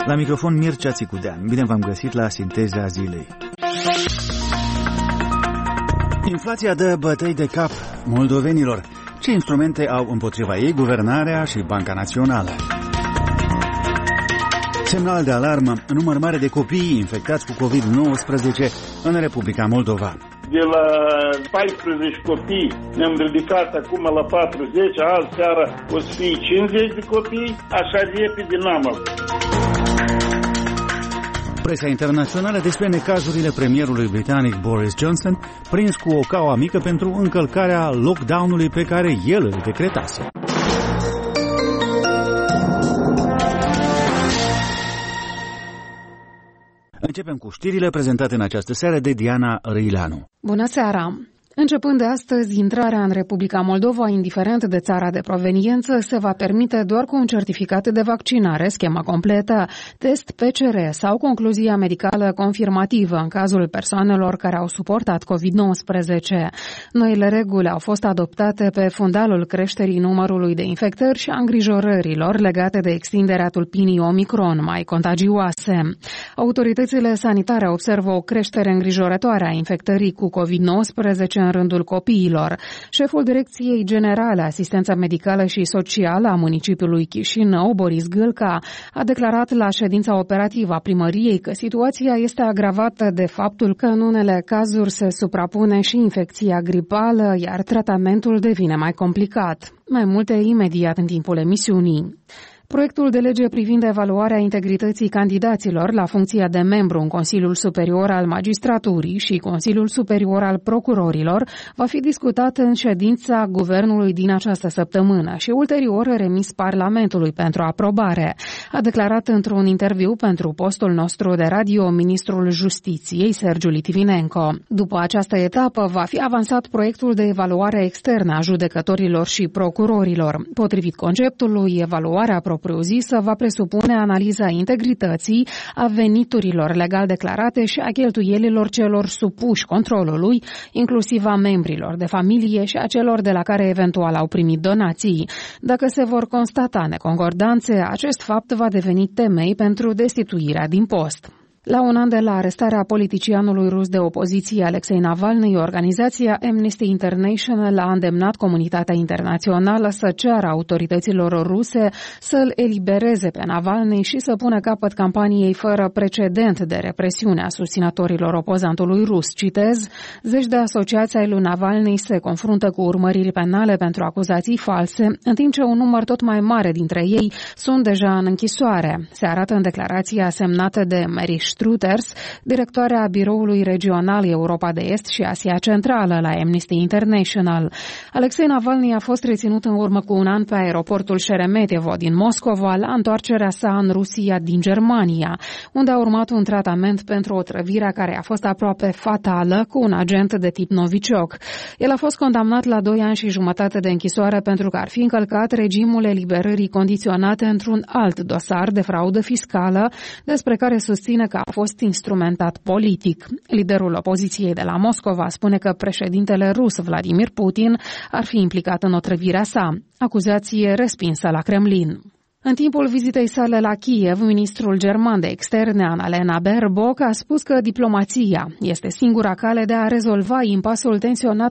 La microfon Mircea Țicudean. Bine v-am găsit la Sinteza Zilei. Inflația dă bătăi de cap moldovenilor. Ce instrumente au împotriva ei guvernarea și Banca Națională? Semnal de alarmă, număr mare de copii infectați cu COVID-19 în Republica Moldova. De la 14 copii ne-am ridicat acum la 40, azi seara o să fie 50 de copii, așa repede n-am avut. Presa internațională despre necazurile premierului britanic Boris Johnson, prins cu o caua mică pentru încălcarea lockdown-ului pe care el îl decretase. Începem cu știrile prezentate în această seară de Diana Răileanu. Bună seara! Începând de astăzi, intrarea în Republica Moldova, indiferent de țara de proveniență, se va permite doar cu un certificat de vaccinare, schema completă, test PCR sau concluzia medicală confirmativă în cazul persoanelor care au suportat COVID-19. Noile reguli au fost adoptate pe fundalul creșterii numărului de infectări și a îngrijorărilor legate de extinderea tulpinii Omicron, mai contagioase. Autoritățile sanitare observă o creștere îngrijorătoare a infectării cu COVID-19 în rândul copiilor. Șeful Direcției Generale Asistență Medicală și Socială a municipiului Chișinău, Boris Gâlca, a declarat la ședința operativă a primăriei că situația este agravată de faptul că în unele cazuri se suprapune și infecția gripală, iar tratamentul devine mai complicat. Mai multe imediat în timpul emisiunii. Proiectul de lege privind evaluarea integrității candidaților la funcția de membru în Consiliul Superior al Magistraturii și Consiliul Superior al Procurorilor va fi discutat în ședința Guvernului din această săptămână și ulterior remis Parlamentului pentru aprobare, a declarat într-un interviu pentru postul nostru de radio ministrul Justiției, Sergiu Litvinenko. După această etapă va fi avansat proiectul de evaluare externă a judecătorilor și procurorilor. Potrivit conceptului, evaluarea propriu-zisă va presupune analiza integrității, a veniturilor legal declarate și a cheltuielilor celor supuși controlului, inclusiv a membrilor de familie și a celor de la care eventual au primit donații. Dacă se vor constata neconcordanțe, acest fapt va deveni temei pentru destituirea din post. La un an de la arestarea politicianului rus de opoziție Alexei Navalny, organizația Amnesty International a îndemnat comunitatea internațională să ceară autorităților ruse să-l elibereze pe Navalny și să pună capăt campaniei fără precedent de represiune a susținătorilor opozantului rus. Citez, zeci de asociații ai lui Navalny se confruntă cu urmăriri penale pentru acuzații false, în timp ce un număr tot mai mare dintre ei sunt deja în închisoare. Se arată în declarația semnată de Mary Struters, directoarea biroului regional Europa de Est și Asia Centrală la Amnesty International. Alexei Navalny a fost reținut în urmă cu un an pe aeroportul Șeremetevo din Moscova la întoarcerea sa în Rusia din Germania, unde a urmat un tratament pentru o trăvire care a fost aproape fatală cu un agent de tip Novichok. El a fost condamnat la 2 ani și jumătate de închisoare pentru că ar fi încălcat regimul eliberării condiționate într-un alt dosar de fraudă fiscală, despre care susține că a fost instrumentat politic. Liderul opoziției de la Moscova spune că președintele rus Vladimir Putin ar fi implicat în otrăvirea sa, acuzație respinsă la Kremlin. În timpul vizitei sale la Kiev, ministrul german de externe Annalena Baerbock a spus că diplomația este singura cale de a rezolva impasul tensionat